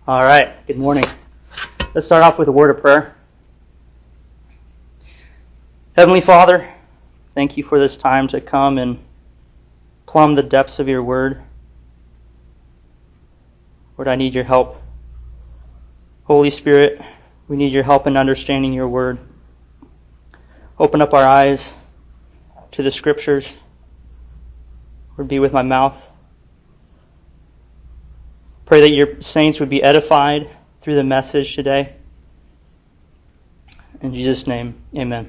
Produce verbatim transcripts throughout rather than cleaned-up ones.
All right, good morning. Let's start off with a word of prayer. Heavenly Father, thank you for this time to come and plumb the depths of your word. Lord, I need your help. Holy Spirit, we need your help in understanding your word. Open up our eyes to the scriptures. Lord, be with my mouth. Pray that your saints would be edified through the message today. In Jesus' name, amen.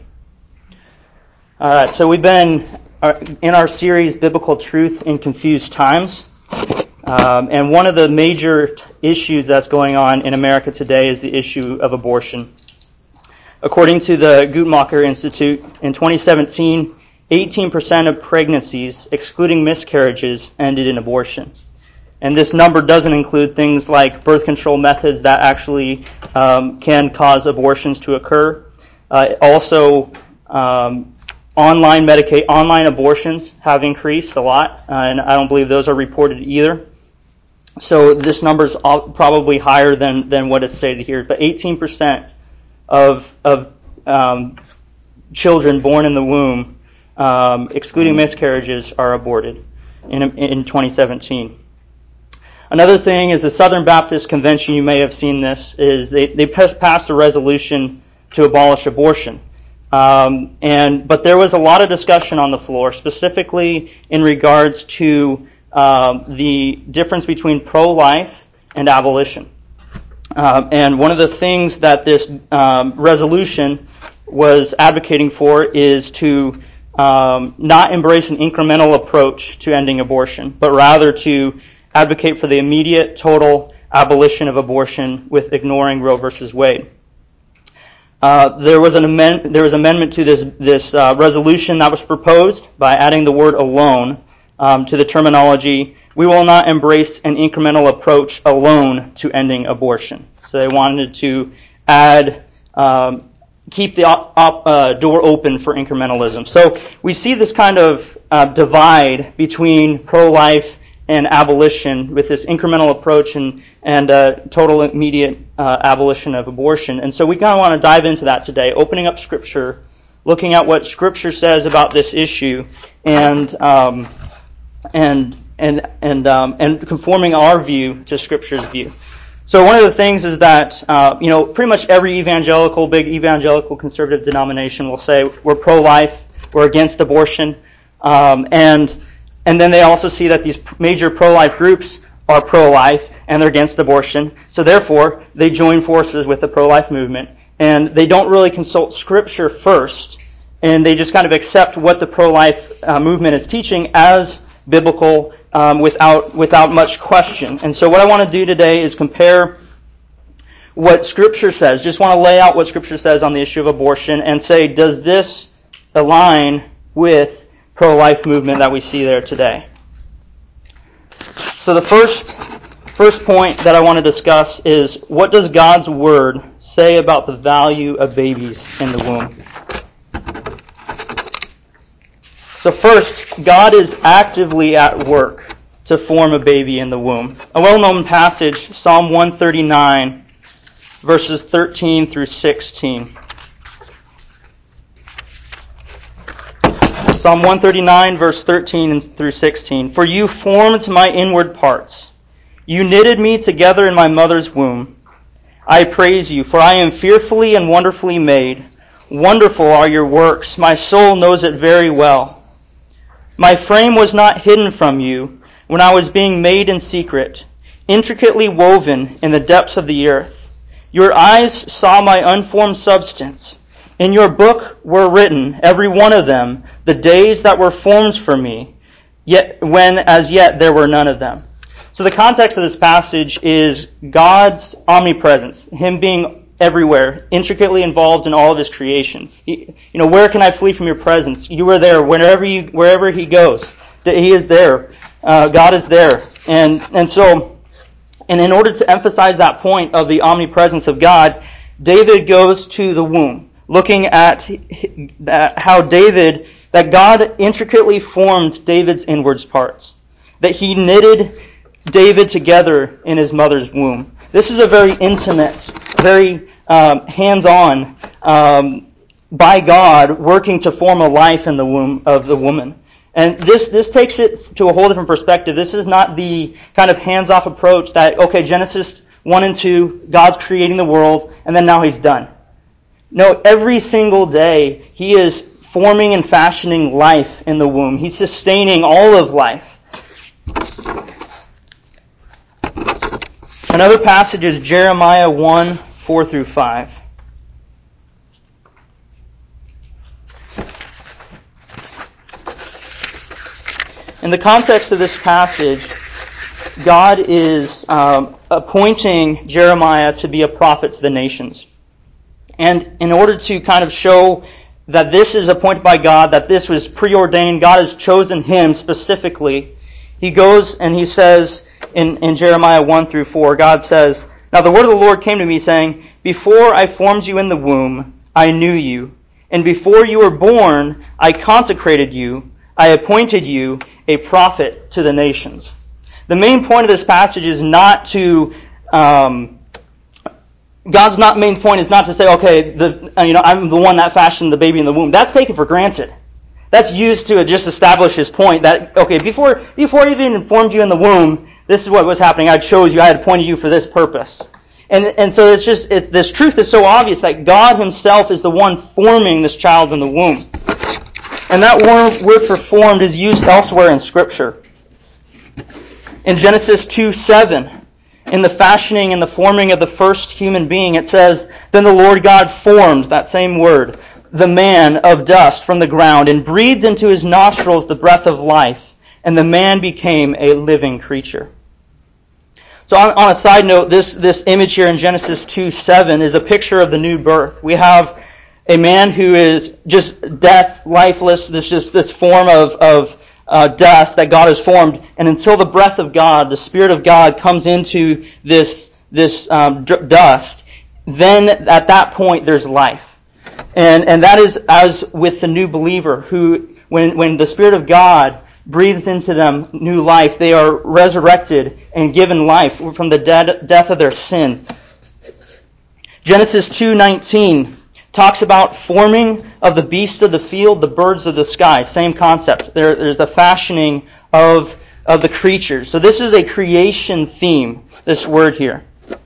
All right, so we've been in our series, Biblical Truth in Confused Times. Um, and one of the major t- issues that's going on in America today is the issue of abortion. According to the Guttmacher Institute, in twenty seventeen, eighteen percent of pregnancies, excluding miscarriages, ended in abortion. And this number doesn't include things like birth control methods that actually um, can cause abortions to occur. Uh, also, um, online medica- online abortions have increased a lot, uh, and I don't believe those are reported either. So this number is probably higher than, than what is stated here. But eighteen percent of of um, children born in the womb, um, excluding miscarriages, are aborted in in twenty seventeen. Another thing is the Southern Baptist Convention, you may have seen this, is they, they passed a resolution to abolish abortion. Um, and but there was a lot of discussion on the floor, specifically in regards to um, the difference between pro-life and abolition. Um, and one of the things that this um, resolution was advocating for is to um, not embrace an incremental approach to ending abortion, but rather to advocate for the immediate, total abolition of abortion with ignoring Roe versus Wade. Uh, there was an amend- there was amendment to this this uh, resolution that was proposed by adding the word "alone" um, to the terminology. We will not embrace an incremental approach alone to ending abortion. So they wanted to add, um, keep the op- op- uh, door open for incrementalism. So we see this kind of uh, divide between pro-life and abolition with this incremental approach and, and uh, total immediate uh, abolition of abortion. And so we kind of want to dive into that today, opening up Scripture, looking at what Scripture says about this issue, and um, and and and um, and conforming our view to Scripture's view. So one of the things is that uh, you know pretty much every evangelical, big evangelical conservative denomination will say we're pro-life, we're against abortion, um, and And then they also see that these major pro-life groups are pro-life and they're against abortion. So therefore, they join forces with the pro-life movement. And they don't really consult Scripture first. And they just kind of accept what the pro-life uh, movement is teaching as biblical um, without without much question. And so what I want to do today is compare what Scripture says. Just want to lay out what Scripture says on the issue of abortion and say, does this align with pro-life movement that we see there today? So the first first point that I want to discuss is, what does God's Word say about the value of babies in the womb? So first, God is actively at work to form a baby in the womb. A well-known passage, Psalm one thirty-nine, verses thirteen through sixteen. Psalm one thirty-nine, verse thirteen through sixteen. For you formed my inward parts. You knitted me together in my mother's womb. I praise you, for I am fearfully and wonderfully made. Wonderful are your works. My soul knows it very well. My frame was not hidden from you when I was being made in secret, intricately woven in the depths of the earth. Your eyes saw my unformed substance. In your book were written, every one of them, the days that were formed for me, yet when as yet there were none of them. So the context of this passage is God's omnipresence, Him being everywhere, intricately involved in all of His creation. He, you know, where can I flee from your presence? You are there wherever you, wherever He goes. He is there. Uh, God is there. And and so, and in order to emphasize that point of the omnipresence of God, David goes to the womb, looking at how David, that God intricately formed David's inwards parts, that He knitted David together in his mother's womb. This is a very intimate, very um, hands-on, um, by God, working to form a life in the womb of the woman. And this, this takes it to a whole different perspective. This is not the kind of hands-off approach that, okay, Genesis one and two, God's creating the world, and then now he's done. No, every single day, he is forming and fashioning life in the womb. He's sustaining all of life. Another passage is Jeremiah one, four through five. In the context of this passage, God is um, appointing Jeremiah to be a prophet to the nations. And in order to kind of show that this is appointed by God, that this was preordained, God has chosen him specifically, he goes and he says in, in Jeremiah one through four, God says, "Now the word of the Lord came to me, saying, Before I formed you in the womb, I knew you. And before you were born, I consecrated you. I appointed you a prophet to the nations." The main point of this passage is not to, um, God's not main point is not to say, okay, the, you know, I'm the one that fashioned the baby in the womb. That's taken for granted. That's used to just establish his point that, okay, before before I even informed you in the womb, this is what was happening. I chose you. I had appointed you for this purpose. And and so it's just, it, this truth is so obvious that God himself is the one forming this child in the womb. And that word, word for formed is used elsewhere in Scripture. In Genesis two seven, in the fashioning and the forming of the first human being, it says, "Then the Lord God formed," that same word, "the man of dust from the ground, and breathed into his nostrils the breath of life, and the man became a living creature." So on, on a side note, this, this image here in Genesis two seven is a picture of the new birth. We have a man who is just death, lifeless, this just this form of, of uh, dust that God has formed, and until the breath of God, the Spirit of God, comes into this this um, d- dust, then at that point there's life, and and that is as with the new believer, who when when the Spirit of God breathes into them new life, they are resurrected and given life from the dead, death of their sin. Genesis two nineteen talks about forming of the beasts of the field, the birds of the sky. Same concept. There, there's the fashioning of, of the creatures. So this is a creation theme, this word here.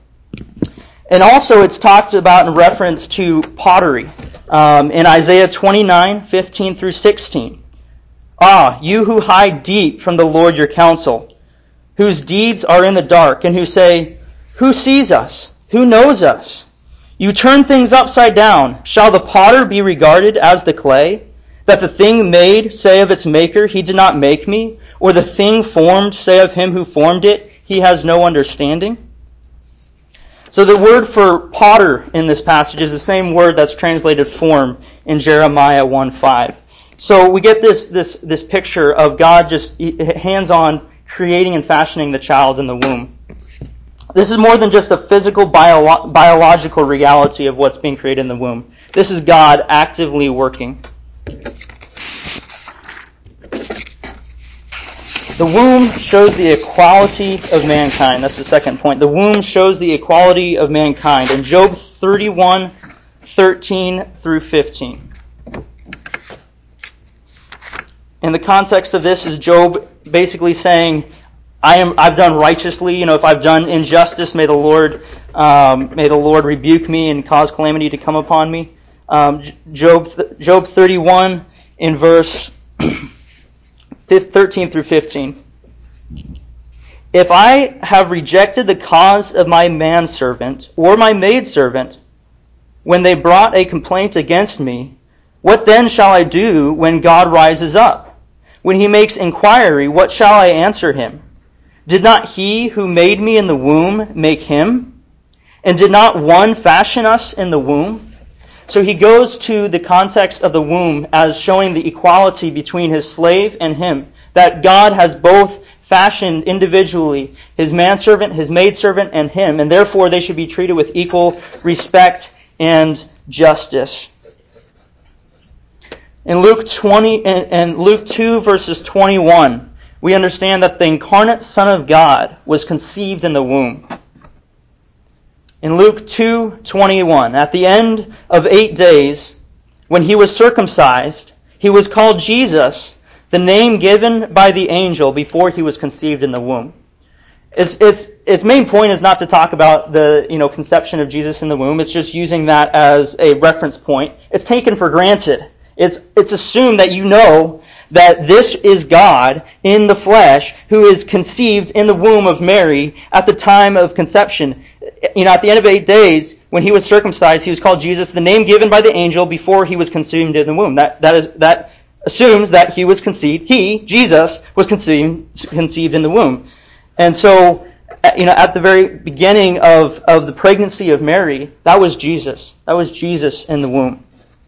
And also it's talked about in reference to pottery. Um, in Isaiah twenty-nine, fifteen through sixteen. "Ah, you who hide deep from the Lord your counsel, whose deeds are in the dark, and who say, Who sees us? Who knows us? You turn things upside down. Shall the potter be regarded as the clay? That the thing made say of its maker, He did not make me? Or the thing formed say of him who formed it, He has no understanding?" So the word for potter in this passage is the same word that's translated form in Jeremiah one five. So we get this, this, this picture of God just hands-on creating and fashioning the child in the womb. This is more than just a physical, bio- biological reality of what's being created in the womb. This is God actively working. The womb shows the equality of mankind. That's the second point. The womb shows the equality of mankind. In Job thirty-one, thirteen through fifteen. In the context of this is Job basically saying, I am, I've done righteously. You know, if I've done injustice, may the Lord, um, may the Lord rebuke me and cause calamity to come upon me. Um, Job, Job thirty-one in verse thirteen through fifteen. "If I have rejected the cause of my manservant or my maidservant, when they brought a complaint against me, what then shall I do when God rises up? When he makes inquiry, what shall I answer him? Did not he who made me in the womb make him? And did not one fashion us in the womb?" So he goes to the context of the womb as showing the equality between his slave and him. That God has both fashioned individually his manservant, his maidservant, and him. And therefore they should be treated with equal respect and justice. In Luke twenty and Luke two verses twenty-one, we understand that the incarnate Son of God was conceived in the womb. In Luke two twenty-one, at the end of eight days, when he was circumcised, he was called Jesus, the name given by the angel before he was conceived in the womb. Its, its, its main point is not to talk about the you know conception of Jesus in the womb. It's just using that as a reference point. It's taken for granted. It's, it's assumed that you know that this is God in the flesh who is conceived in the womb of Mary at the time of conception. You know, at the end of eight days, when he was circumcised, he was called Jesus, the name given by the angel before he was conceived in the womb. That that is that assumes that he was conceived. He, Jesus, was conceived conceived in the womb. And so, you know, at the very beginning of, of the pregnancy of Mary, that was Jesus. That was Jesus in the womb.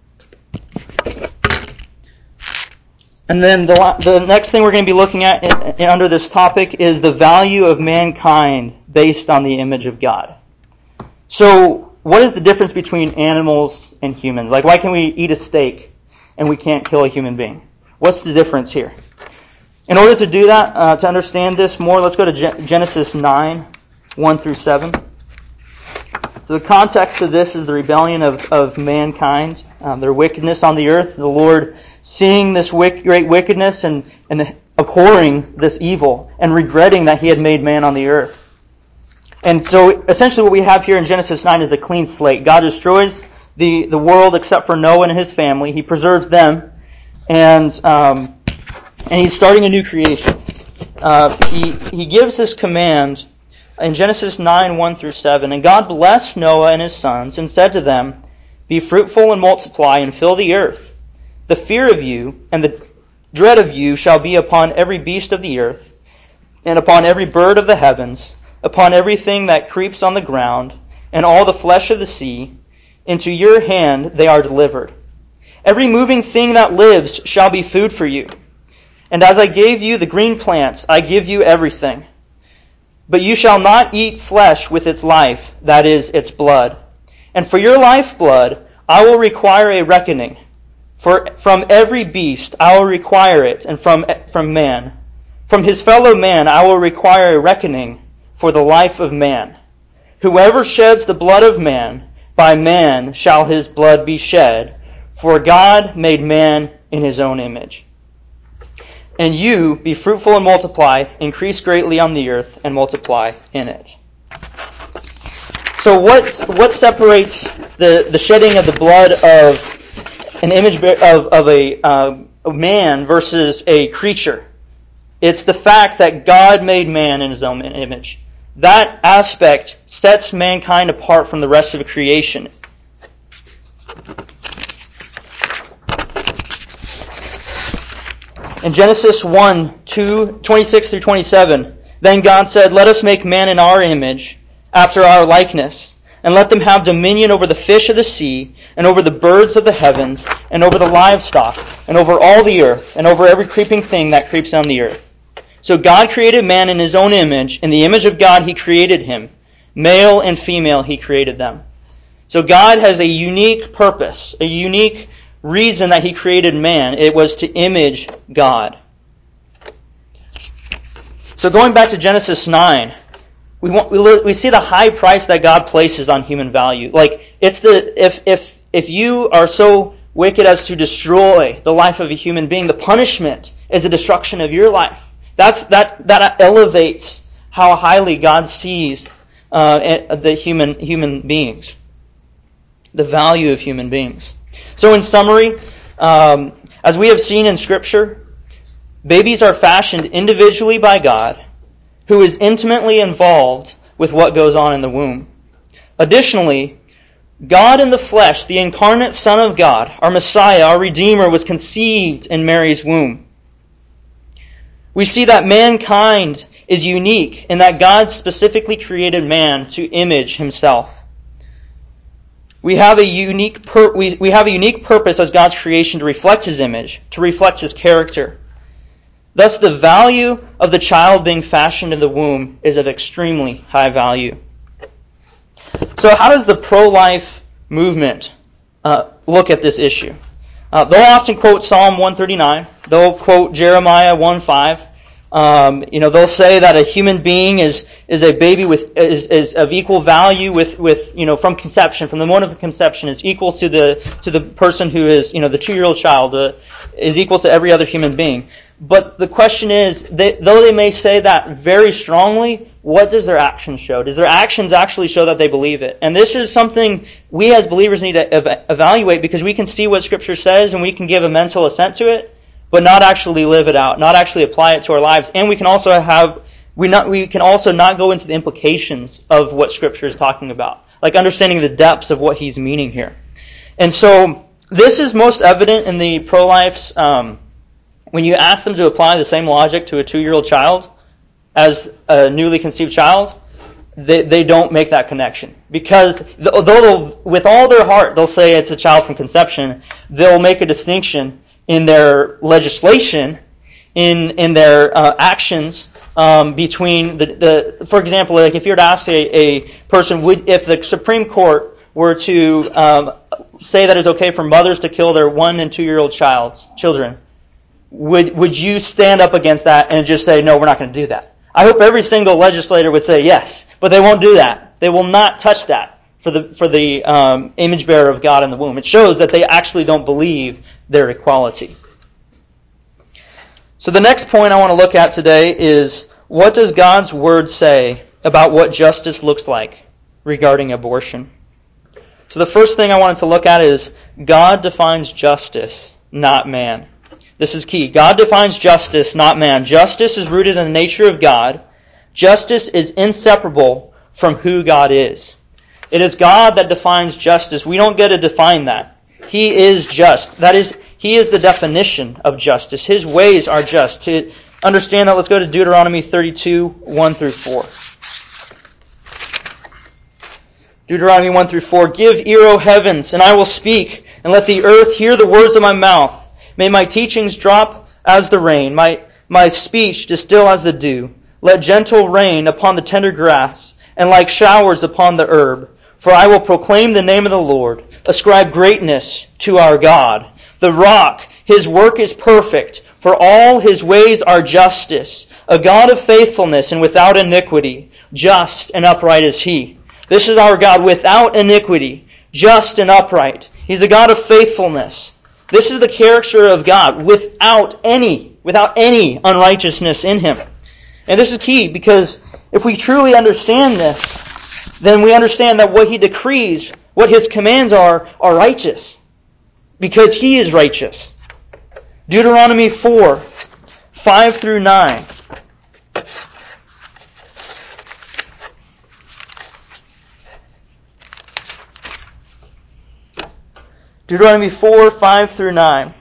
And then the the next thing we're going to be looking at in, in, under this topic is the value of mankind based on the image of God. So, what is the difference between animals and humans? Like, why can we eat a steak and we can't kill a human being? What's the difference here? In order to do that, uh, to understand this more, let's go to Gen- Genesis nine, one through seven. So the context of this is the rebellion of, of mankind, um, their wickedness on the earth, the Lord seeing this wick, great wickedness and, and abhorring this evil and regretting that he had made man on the earth. And so essentially what we have here in Genesis nine is a clean slate. God destroys the, the world except for Noah and his family. He preserves them, and um, and he's starting a new creation. Uh, he he gives this command in Genesis nine, one through seven. And God blessed Noah and his sons and said to them, "Be fruitful and multiply and fill the earth. The fear of you and the dread of you shall be upon every beast of the earth, and upon every bird of the heavens, upon everything that creeps on the ground, and all the flesh of the sea. Into your hand they are delivered. Every moving thing that lives shall be food for you. And as I gave you the green plants, I give you everything. But you shall not eat flesh with its life, that is, its blood. And for your lifeblood I will require a reckoning. For from every beast I will require it, and from, from man. From his fellow man I will require a reckoning for the life of man. Whoever sheds the blood of man, by man shall his blood be shed, for God made man in his own image. And you, be fruitful and multiply, increase greatly on the earth, and multiply in it." So what what separates the, the shedding of the blood of an image of, of a, uh, a man versus a creature? It's the fact that God made man in his own image. That aspect sets mankind apart from the rest of creation. In Genesis one, two, twenty-six through twenty-seven, then God said, "Let us make man in our image, after our likeness, and let them have dominion over the fish of the sea, and over the birds of the heavens, and over the livestock, and over all the earth, and over every creeping thing that creeps on the earth." So God created man in his own image. In the image of God he created him. Male and female he created them. So God has a unique purpose, a unique reason that he created man. It was to image God. So going back to Genesis nine, we want, we, we see the high price that God places on human value. Like, it's the if if if you are so wicked as to destroy the life of a human being, the punishment is the destruction of your life. That's that that elevates how highly God sees uh, the human human beings, the value of human beings. So in summary, um, as we have seen in Scripture, babies are fashioned individually by God, who is intimately involved with what goes on in the womb. Additionally, God in the flesh, the incarnate Son of God, our Messiah, our Redeemer, was conceived in Mary's womb. We see that mankind is unique in that God specifically created man to image himself. We have a unique pur- we, we have a unique purpose as God's creation to reflect his image, to reflect his character. Thus, the value of the child being fashioned in the womb is of extremely high value. So how does the pro-life movement uh, look at this issue? Uh, they'll often quote Psalm one thirty-nine. They'll quote Jeremiah one five. Um, you know, they'll say that a human being is is a baby with is, is of equal value with, with you know from conception, from the moment of conception, is equal to the to the person who is you know the two-year-old child uh, is equal to every other human being. But the question is, they, though they may say that very strongly, what does their actions show? Does their actions actually show that they believe it? And this is something we as believers need to ev- evaluate, because we can see what Scripture says and we can give a mental assent to it, but not actually live it out, not actually apply it to our lives. And we can also have we not we can also not go into the implications of what Scripture is talking about, like understanding the depths of what he's meaning here. And so this is most evident in the pro-lifes. Um, when you ask them to apply the same logic to a two-year-old child as a newly conceived child, they, they don't make that connection. Because though they'll, with all their heart they'll say it's a child from conception, they'll make a distinction in their legislation, in in their uh, actions, um, between the, the for example, like if you were to ask a, a person, would if the Supreme Court were to um, say that it's okay for mothers to kill their one and two year old child's children, would would you stand up against that and just say, no, we're not going to do that? I hope every single legislator would say yes, but they won't do that. They will not touch that for the for the um, image bearer of God in the womb. It shows that they actually don't believe their equality. So the next point I want to look at today is, what does God's Word say about what justice looks like regarding abortion? So the first thing I wanted to look at is, God defines justice, not man. This is key. God defines justice, not man. Justice is rooted in the nature of God. Justice is inseparable from who God is. It is God that defines justice. We don't get to define that. He is just. That is, He is the definition of justice. His ways are just. To understand that, let's go to Deuteronomy thirty-two, one through four. Deuteronomy one through four. Give ear, O heavens, and I will speak, and let the earth hear the words of my mouth. May my teachings drop as the rain, my, my speech distill as the dew. Let gentle rain upon the tender grass, and like showers upon the herb. For I will proclaim the name of the Lord. Ascribe greatness to our God. The rock, His work is perfect, for all His ways are justice. A God of faithfulness and without iniquity. Just and upright is He. This is our God, without iniquity, just and upright. He's a God of faithfulness. This is the character of God, without any, without any unrighteousness in Him. And this is key, because if we truly understand this, then we understand that what He decrees, what His commands are, are righteous. Because He is righteous. Deuteronomy four, five through nine. Deuteronomy four, five through nine.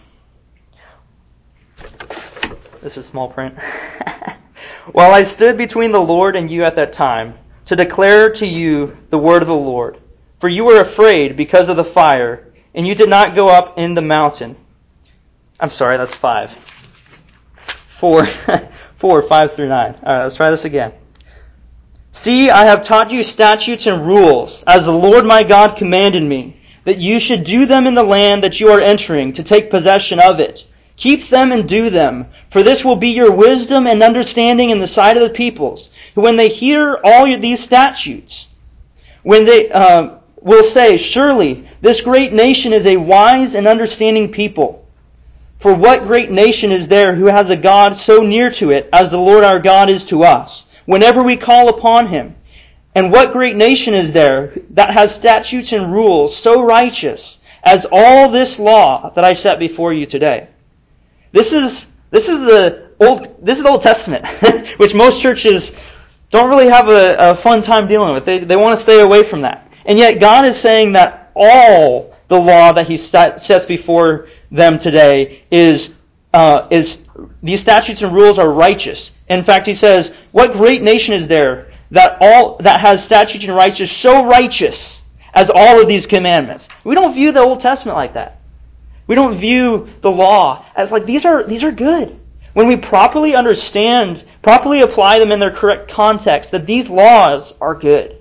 This is small print. While I stood between the Lord and you at that time, to declare to you the word of the Lord, for you were afraid because of the fire, and you did not go up in the mountain. I'm sorry, that's five. Four, four, five through nine. All right, let's try this again. See, I have taught you statutes and rules, as the Lord my God commanded me, that you should do them in the land that you are entering, to take possession of it. Keep them and do them, for this will be your wisdom and understanding in the sight of the peoples, who when they hear all these statutes, when they uh, will say, surely this great nation is a wise and understanding people. For what great nation is there who has a God so near to it as the Lord our God is to us, whenever we call upon Him? And what great nation is there that has statutes and rules so righteous as all this law that I set before you today? This is this is the old this is the Old Testament, which most churches don't really have a, a fun time dealing with. They they want to stay away from that. And yet God is saying that all the law that He set, sets before them today is uh, is these statutes and rules are righteous. In fact, He says, "What great nation is there that all that has statutes and righteous so righteous as all of these commandments?" We don't view the Old Testament like that. We don't view the law as like these are these are good. When we properly understand, properly apply them in their correct context, that these laws are good.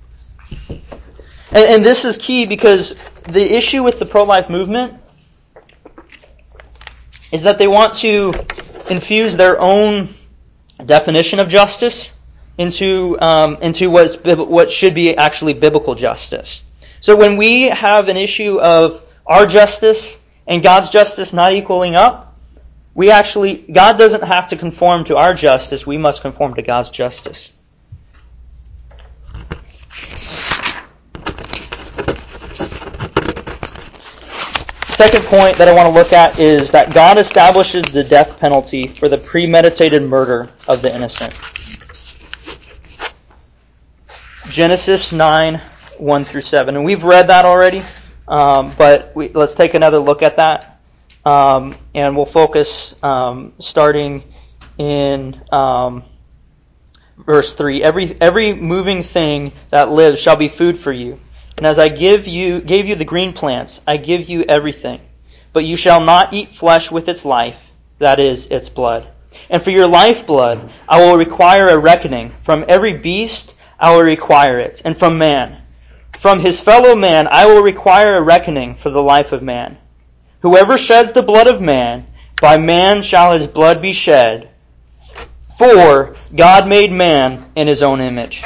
And, and this is key, because the issue with the pro-life movement is that they want to infuse their own definition of justice into um, into what's what should be actually biblical justice. So when we have an issue of our justice and God's justice not equaling up, we actually God doesn't have to conform to our justice. We must conform to God's justice. Second point that I want to look at is that God establishes the death penalty for the premeditated murder of the innocent. Genesis nine, one through seven. And we've read that already, um, but we, let's take another look at that. Um, and we'll focus um, starting in um, verse three. Every, every moving thing that lives shall be food for you. And as I give you gave you the green plants, I give you everything. But you shall not eat flesh with its life, that is, its blood. And for your lifeblood I will require a reckoning. From every beast I will require it, and from man. From his fellow man I will require a reckoning for the life of man. Whoever sheds the blood of man, by man shall his blood be shed. For God made man in his own image.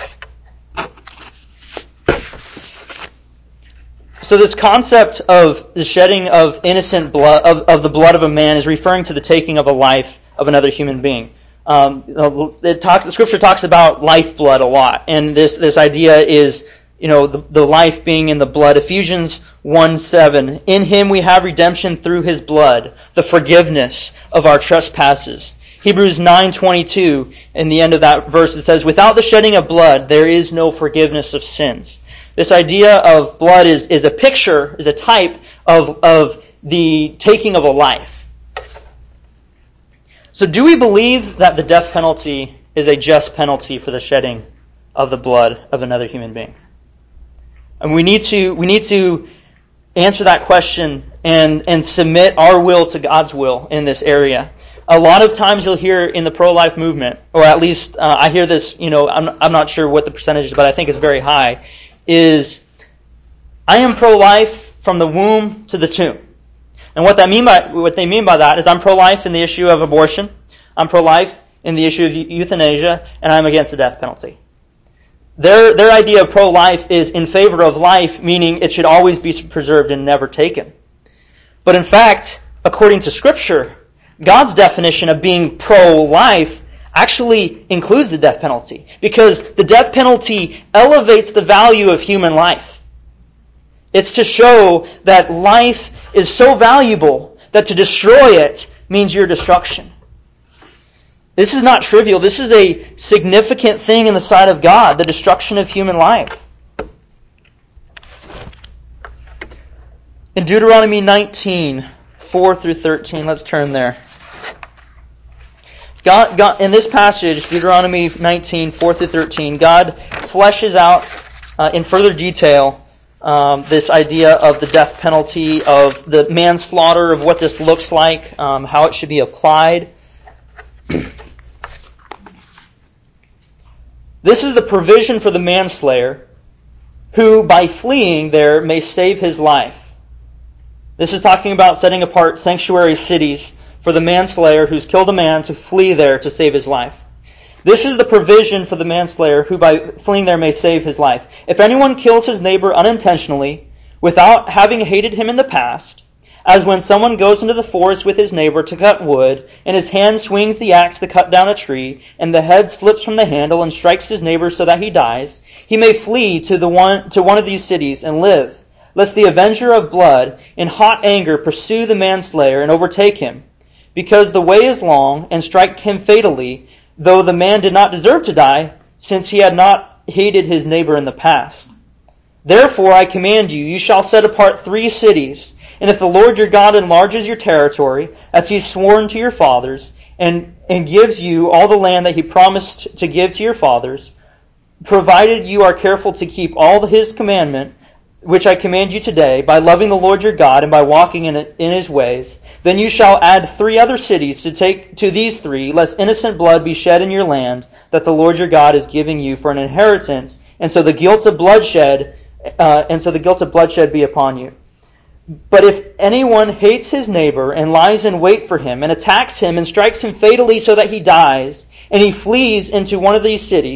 So this concept of the shedding of innocent blood, of, of the blood of a man, is referring to the taking of a life of another human being. Um, it talks, the Scripture talks about lifeblood a lot, and this this idea is, you know, the, the life being in the blood. Ephesians one seven. In Him we have redemption through His blood, the forgiveness of our trespasses. Hebrews nine twenty-two. In the end of that verse, it says, "Without the shedding of blood, there is no forgiveness of sins." This idea of blood is, is a picture, is a type of, of the taking of a life. So do we believe that the death penalty is a just penalty for the shedding of the blood of another human being? And we need to we need to answer that question and, and submit our will to God's will in this area. A lot of times you'll hear in the pro-life movement, or at least uh, I hear this, you know, I'm, I'm not sure what the percentage is, but I think it's very high, is I am pro-life from the womb to the tomb. And what that mean by what they mean by that is I'm pro-life in the issue of abortion, I'm pro-life in the issue of euthanasia, and I'm against the death penalty. Their their idea of pro-life is in favor of life, meaning it should always be preserved and never taken. But in fact, according to Scripture, God's definition of being pro-life actually includes the death penalty, because the death penalty elevates the value of human life. It's to show that life is so valuable that to destroy it means your destruction. This is not trivial. This is a significant thing in the sight of God, the destruction of human life. In Deuteronomy nineteen, four through thirteen, let's turn there. God, God, in this passage, Deuteronomy nineteen, four through thirteen, God fleshes out uh, in further detail um, this idea of the death penalty, of the manslaughter, of what this looks like, um, how it should be applied. This is the provision for the manslayer, who by fleeing there may save his life. This is talking about setting apart sanctuary cities for the manslayer who's killed a man to flee there to save his life. This is the provision for the manslayer who by fleeing there may save his life. If anyone kills his neighbor unintentionally, without having hated him in the past, as when someone goes into the forest with his neighbor to cut wood, and his hand swings the axe to cut down a tree, and the head slips from the handle and strikes his neighbor so that he dies, he may flee to the one to one of these cities and live, lest the avenger of blood in hot anger pursue the manslayer and overtake him. Because the way is long, and strike him fatally, though the man did not deserve to die, since he had not hated his neighbor in the past. Therefore I command you, you shall set apart three cities, and if the Lord your God enlarges your territory, as he sworn to your fathers, and, and gives you all the land that he promised to give to your fathers, provided you are careful to keep all his commandment, which I command you today, by loving the Lord your God and by walking in, it, in his ways, then you shall add three other cities to take to these three, lest innocent blood be shed in your land, that the Lord your God is giving you for an inheritance, and so the guilt of bloodshed, uh, and so the guilt of bloodshed be upon you. But if anyone hates his neighbor and lies in wait for him and attacks him and strikes him fatally so that he dies, and he flees into one of these cities,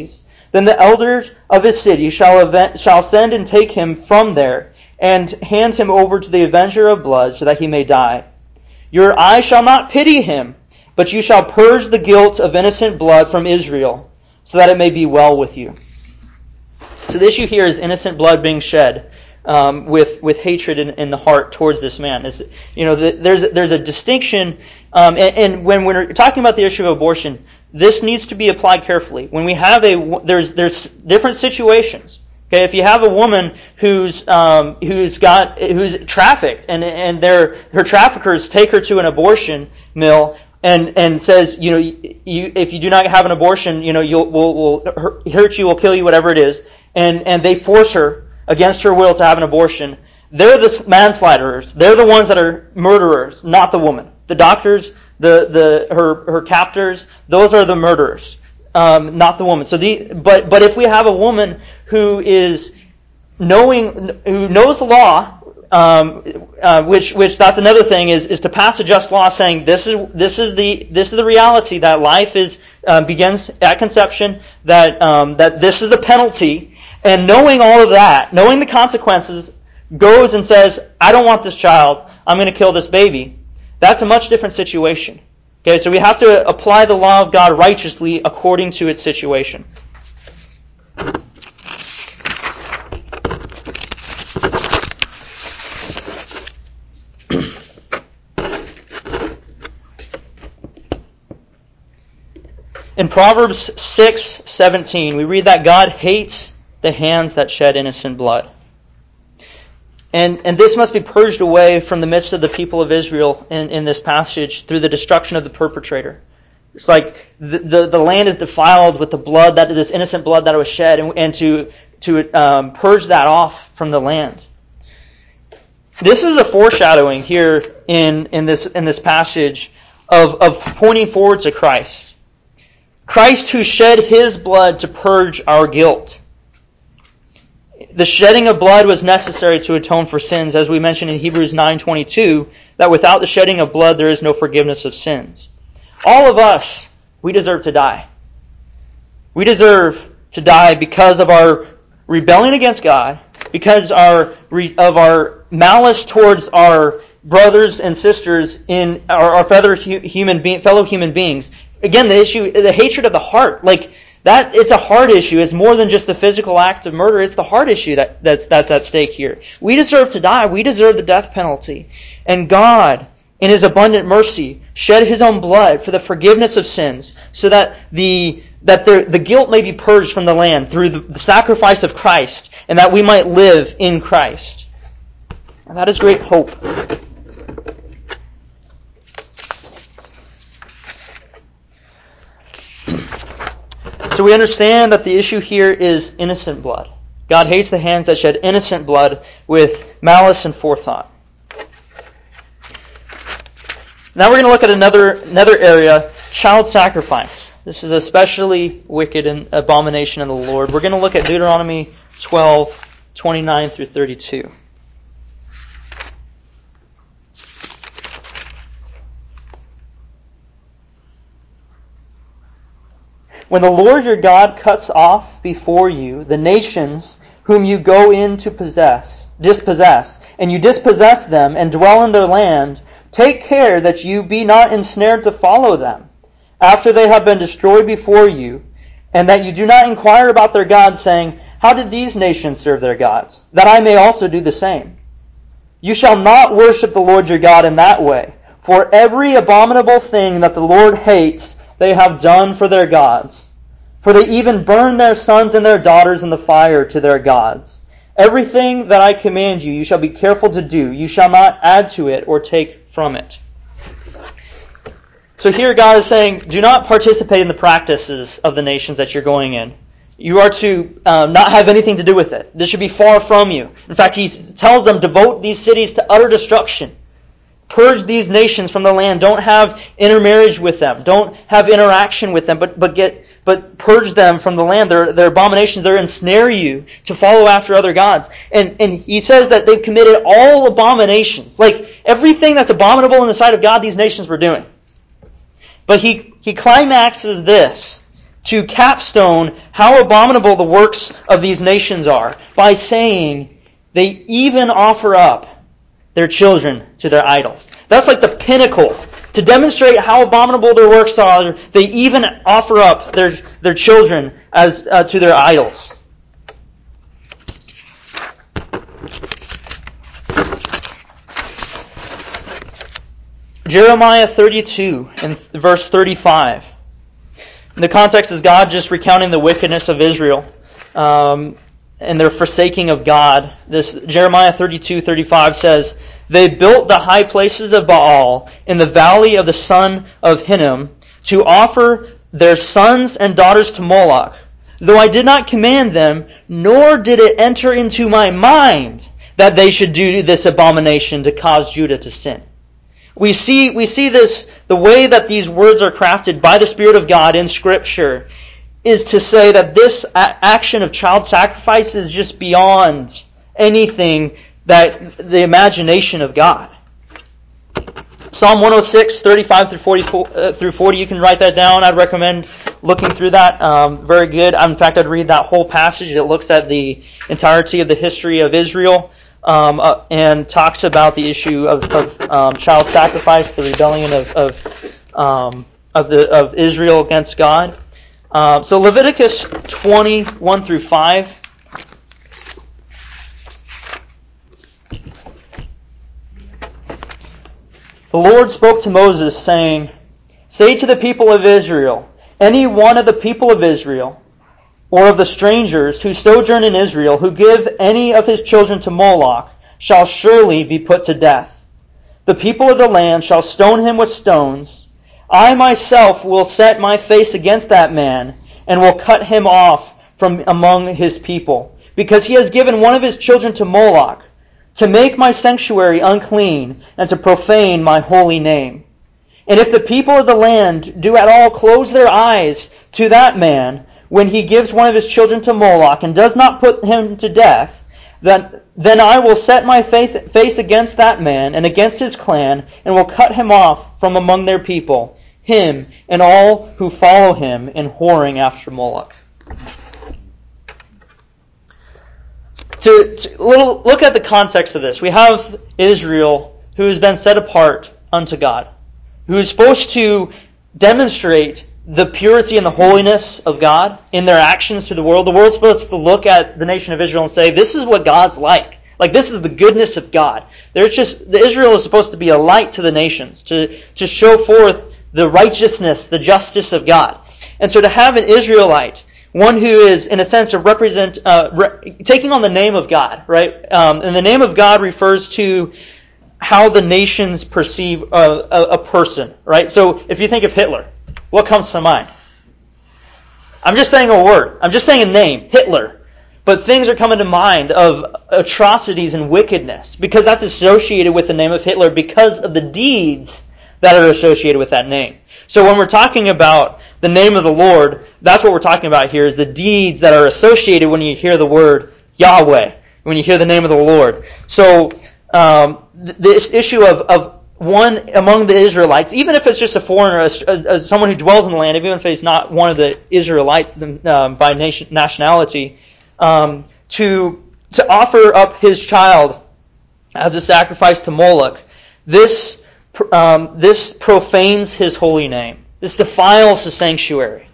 Then the elders of his city shall, event, shall send and take him from there, and hand him over to the avenger of blood, so that he may die. Your eye shall not pity him, but you shall purge the guilt of innocent blood from Israel, so that it may be well with you. So the issue here is innocent blood being shed um, with with hatred in, in the heart towards this man. Is you know the, there's there's a distinction, um, and, and when we're talking about the issue of abortion, this needs to be applied carefully. When we have a there's there's different situations. Okay, if you have a woman who's um, who's got who's trafficked, and and their her traffickers take her to an abortion mill and and says, you know, you if you do not have an abortion, you know, you'll will will hurt you, will kill you, whatever it is, and and they force her against her will to have an abortion. They're the manslayers. They're the ones that are murderers, not the woman. The doctors, the the her her captors, those are the murderers. Um, not the woman. So the but but if we have a woman who is knowing who knows the law, um, uh, which which that's another thing is is to pass a just law saying this is this is the this is the reality that life is uh, begins at conception, that um, that this is the penalty, and knowing all of that, knowing the consequences, goes and says, I don't want this child, I'm going to kill this baby. That's a much different situation. Okay, so we have to apply the law of God righteously according to its situation. In Proverbs six seventeen, we read that God hates the hands that shed innocent blood. And, and this must be purged away from the midst of the people of Israel in, in this passage through the destruction of the perpetrator. It's like the, the, the land is defiled with the blood, that this innocent blood that was shed, and, and to, to um, purge that off from the land. This is a foreshadowing here in, in this in this passage of, of pointing forward to Christ. Christ who shed his blood to purge our guilt. The shedding of blood was necessary to atone for sins, as we mentioned in Hebrews nine twenty-two, that without the shedding of blood there is no forgiveness of sins. All of us, we deserve to die. We deserve to die because of our rebellion against God, because our of our malice towards our brothers and sisters in our, our fellow human being, fellow human beings. Again, the issue, the hatred of the heart, like. That it's a heart issue. It's more than just the physical act of murder. It's the heart issue that, that's that's at stake here. We deserve to die. We deserve the death penalty. And God, in His abundant mercy, shed His own blood for the forgiveness of sins, so that the that the, the guilt may be purged from the land through the, the sacrifice of Christ, and that we might live in Christ. And that is great hope. So we understand that the issue here is innocent blood. God hates the hands that shed innocent blood with malice and forethought. Now we're going to look at another another area, child sacrifice. This is especially wicked and abomination in the Lord. We're going to look at Deuteronomy twelve, twenty-nine through thirty-two. When the Lord your God cuts off before you the nations whom you go in to possess, dispossess, and you dispossess them and dwell in their land, take care that you be not ensnared to follow them, after they have been destroyed before you, and that you do not inquire about their gods, saying, how did these nations serve their gods, that I may also do the same? You shall not worship the Lord your God in that way, for every abominable thing that the Lord hates they have done for their gods. For they even burn their sons and their daughters in the fire to their gods. Everything that I command you, you shall be careful to do. You shall not add to it or take from it. So here God is saying, do not participate in the practices of the nations that you're going in. You are to um, not have anything to do with it. This should be far from you. In fact, He tells them, devote these cities to utter destruction. Purge these nations from the land. Don't have intermarriage with them. Don't have interaction with them, but but get but purge them from the land. They're, they're abominations. They're ensnare you to follow after other gods. And and He says that they've committed all abominations. Like everything that's abominable in the sight of God, these nations were doing. But he, he climaxes this to capstone how abominable the works of these nations are by saying they even offer up their children to their idols. That's like the pinnacle. To demonstrate how abominable their works are, they even offer up their, their children as uh, to their idols. Jeremiah thirty-two and verse thirty-five. The context is God just recounting the wickedness of Israel um, and their forsaking of God. This Jeremiah thirty-two thirty-five says, "They built the high places of Baal in the valley of the son of Hinnom to offer their sons and daughters to Moloch. Though I did not command them, nor did it enter into my mind that they should do this abomination to cause Judah to sin." We see, we see this, the way that these words are crafted by the Spirit of God in Scripture is to say that this a- action of child sacrifice is just beyond anything that the imagination of God. Psalm one oh six, thirty-five through forty, uh, through forty, you can write that down. I'd recommend looking through that. Um, very good. In fact, I'd read that whole passage. It looks at the entirety of the history of Israel. Um, uh, and talks about the issue of, of um, child sacrifice, the rebellion of of, um, of the of Israel against God. Uh, so Leviticus twenty, one through five. The Lord spoke to Moses, saying, "Say to the people of Israel, any one of the people of Israel, or of the strangers who sojourn in Israel, who give any of his children to Moloch, shall surely be put to death. The people of the land shall stone him with stones. I myself will set my face against that man, and will cut him off from among his people, because he has given one of his children to Moloch, to make my sanctuary unclean, and to profane my holy name. And if the people of the land do at all close their eyes to that man, when he gives one of his children to Moloch and does not put him to death, then, then I will set my faith, face against that man and against his clan, and will cut him off from among their people, him and all who follow him in whoring after Moloch." To, to little, look at the context of this. We have Israel who has been set apart unto God, who is supposed to demonstrate the purity and the holiness of God in their actions to the world. The world's supposed to look at the nation of Israel and say, this is what God's like. Like, this is the goodness of God. There's just, the Israel is supposed to be a light to the nations, to, to show forth the righteousness, the justice of God. And so to have an Israelite, one who is, in a sense, to represent, uh, re- taking on the name of God, right? Um, and the name of God refers to how the nations perceive a, a, a person, right? So if you think of Hitler, what comes to mind? I'm just saying a word. I'm just saying a name, Hitler. But things are coming to mind of atrocities and wickedness because that's associated with the name of Hitler because of the deeds that are associated with that name. So when we're talking about the name of the Lord, that's what we're talking about here is the deeds that are associated when you hear the word Yahweh, when you hear the name of the Lord. So um, th- this issue of, of one among the Israelites, even if it's just a foreigner, as, as someone who dwells in the land, even if he's not one of the Israelites um, by nation, nationality, um, to to offer up his child as a sacrifice to Moloch, this um, this profanes his holy name. This defiles the sanctuary.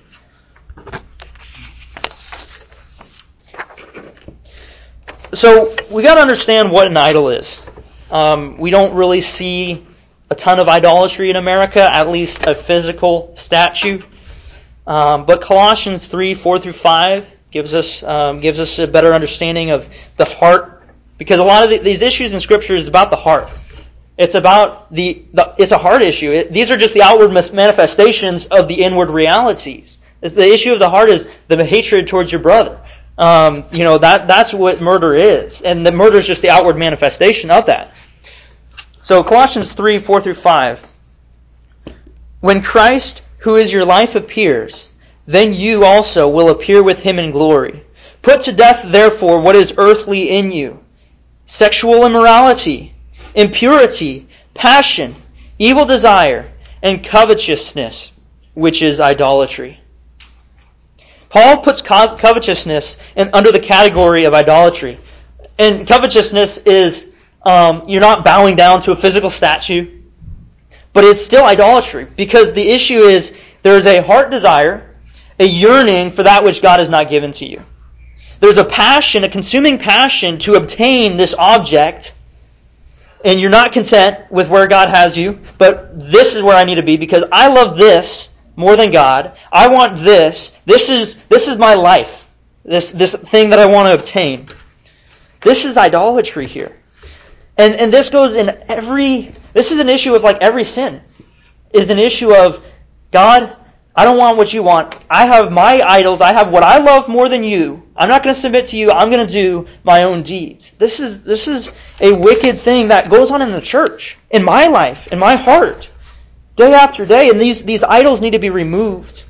So we got to understand what an idol is. Um, we don't really see a ton of idolatry in America, at least a physical statue. Um, but Colossians three, four through five gives us um, gives us a better understanding of the heart, because a lot of the, these issues in Scripture is about the heart. It's about the, the it's a heart issue. It, these are just the outward manifestations of the inward realities. It's the issue of the heart is the hatred towards your brother. Um, you know that that's what murder is, and the murder is just the outward manifestation of that. So Colossians three, four through five. When Christ, who is your life, appears, then you also will appear with him in glory. Put to death, therefore, what is earthly in you: sexual immorality, impurity, passion, evil desire, and covetousness, which is idolatry. Paul puts co- covetousness in, under the category of idolatry. And covetousness is, um, you're not bowing down to a physical statue, but it's still idolatry. Because the issue is, there is a heart desire, a yearning for that which God has not given to you. There's a passion, a consuming passion to obtain this object, and you're not content with where God has you, but this is where I need to be because I love this more than God. I want this. This is this is my life. This this thing that I want to obtain. This is idolatry here. And and this goes in every this is an issue of like every sin. Is an issue of God, I don't want what you want. I have my idols. I have what I love more than you. I'm not going to submit to you. I'm going to do my own deeds. This is this is a wicked thing that goes on in the church, in my life, in my heart, day after day. And these, these idols need to be removed.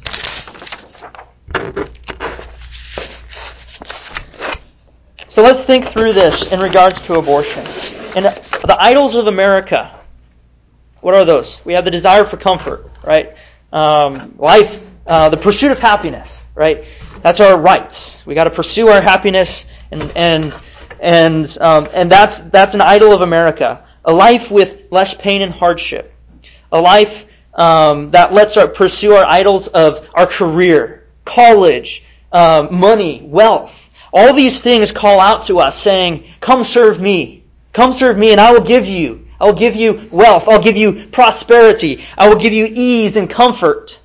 So let's think through this in regards to abortion. And the idols of America, what are those? We have the desire for comfort, right? Um, life, uh, the pursuit of happiness, right? That's our rights. We got to pursue our happiness, and and and um, and that's that's an idol of America. A life with less pain and hardship. A life um, that lets us pursue our idols of our career, college, uh, money, wealth. All these things call out to us, saying, "Come serve me. Come serve me, and I will give you. I will give you wealth. I'll give you prosperity. I will give you ease and comfort."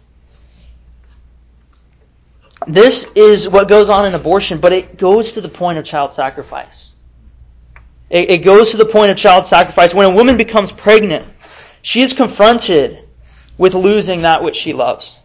This is what goes on in abortion, but it goes to the point of child sacrifice. It, it goes to the point of child sacrifice. When a woman becomes pregnant, she is confronted with losing that which she loves.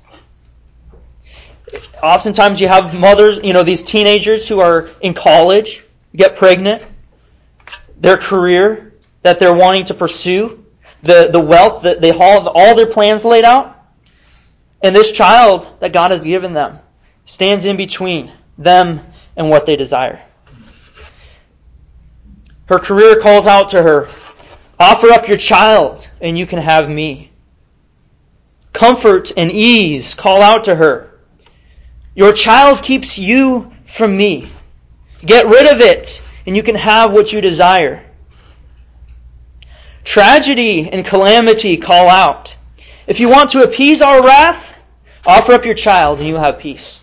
Oftentimes you have mothers, you know, these teenagers who are in college, get pregnant, their career that they're wanting to pursue, the, the wealth that they have all their plans laid out, and this child that God has given them stands in between them and what they desire. Her career calls out to her, "Offer up your child and you can have me." Comfort and ease call out to her, "Your child keeps you from me. Get rid of it and you can have what you desire." Tragedy and calamity call out, "If you want to appease our wrath, offer up your child and you will have peace."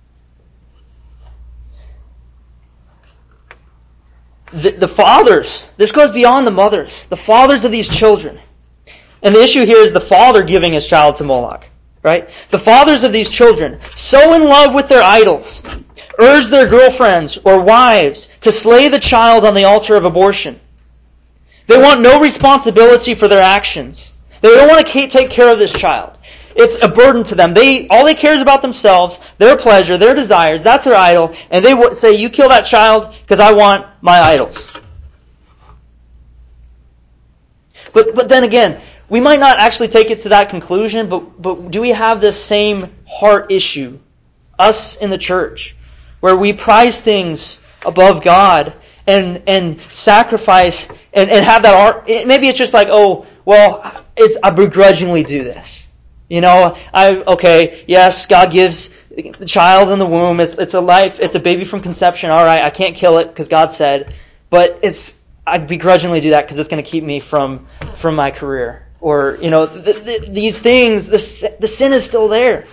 The, the fathers, this goes beyond the mothers, the fathers of these children. And the issue here is the father giving his child to Moloch, right? The fathers of these children, so in love with their idols, urge their girlfriends or wives to slay the child on the altar of abortion. They want no responsibility for their actions. They don't want to take care of this child. It's a burden to them. They all they care is about themselves, their pleasure, their desires. That's their idol. And they would say, "You kill that child because I want my idols." But but then again, we might not actually take it to that conclusion, but but do we have this same heart issue, us in the church, where we prize things above God and and sacrifice and, and have that art? Maybe it's just like, oh, well, it's, I begrudgingly do this. You know, I okay, yes, God gives the child in the womb. It's it's a life. It's a baby from conception. All right, I can't kill it because God said, but it's I begrudgingly do that because it's going to keep me from from my career. Or you know, th- th- these things. The the sin is still there.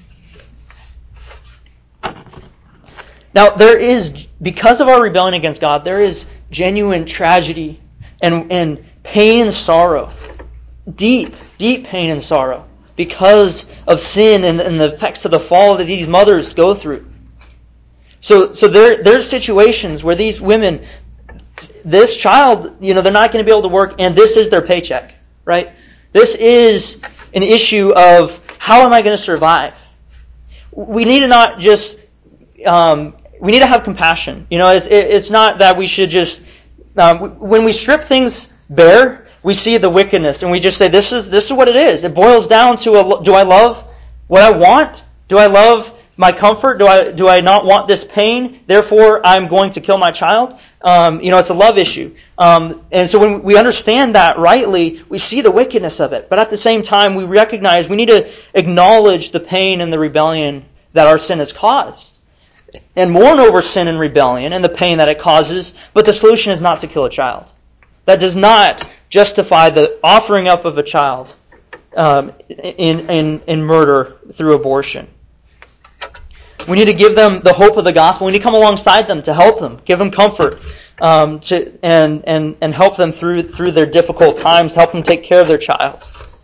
Now there is, because of our rebellion against God, there is genuine tragedy and and pain and sorrow, deep deep pain and sorrow, because of sin and, and the effects of the fall that these mothers go through. So so there there's situations where these women, this child, you know, they're not going to be able to work, and this is their paycheck, right? This is an issue of how am I going to survive? We need to not just, um, we need to have compassion. You know, it's, it's not that we should just, um, when we strip things bare, we see the wickedness, and we just say, this is this is what it is. It boils down to, a, do I love what I want? Do I love my comfort? Do I do I not want this pain? Therefore, I'm going to kill my child. Um, you know, it's a love issue. Um, and so when we understand that rightly, we see the wickedness of it. But at the same time, we recognize we need to acknowledge the pain and the rebellion that our sin has caused, and mourn over sin and rebellion and the pain that it causes, but the solution is not to kill a child. That does not justify the offering up of a child um, in, in, in murder through abortion. We need to give them the hope of the gospel. We need to come alongside them to help them, give them comfort, um, to and, and, and help them through through their difficult times, help them take care of their child.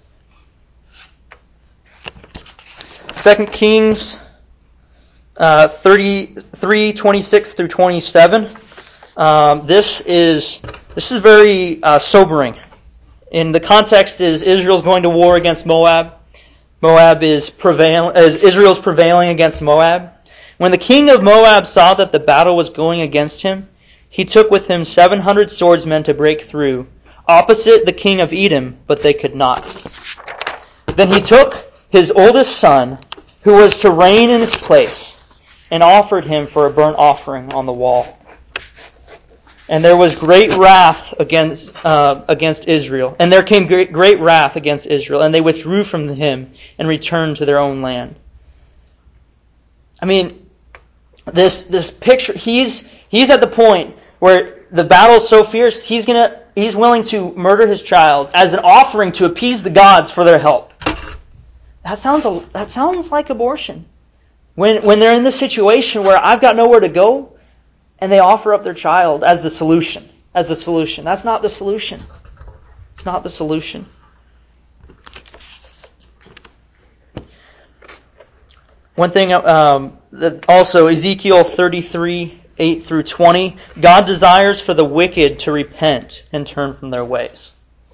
Second Kings uh, thirty-three, twenty-six through twenty-seven. Um, this is this is very uh, sobering. In the context is Israel's going to war against Moab. Moab is prevail as Israel's prevailing against Moab. When the king of Moab saw that the battle was going against him, he took with him seven hundred swordsmen to break through, opposite the king of Edom, but they could not. Then he took his oldest son, who was to reign in his place, and offered him for a burnt offering on the wall. And there was great wrath against uh, against Israel. And there came great, great wrath against Israel, and they withdrew from him and returned to their own land. I mean, this this picture, he's he's at the point where the battle is so fierce, he's gonna he's willing to murder his child as an offering to appease the gods for their help. That sounds that sounds like abortion. When when they're in this situation where I've got nowhere to go, and they offer up their child as the solution. As the solution. That's not the solution. It's not the solution. One thing um, that also, Ezekiel thirty-three, eight through twenty, God desires for the wicked to repent and turn from their ways.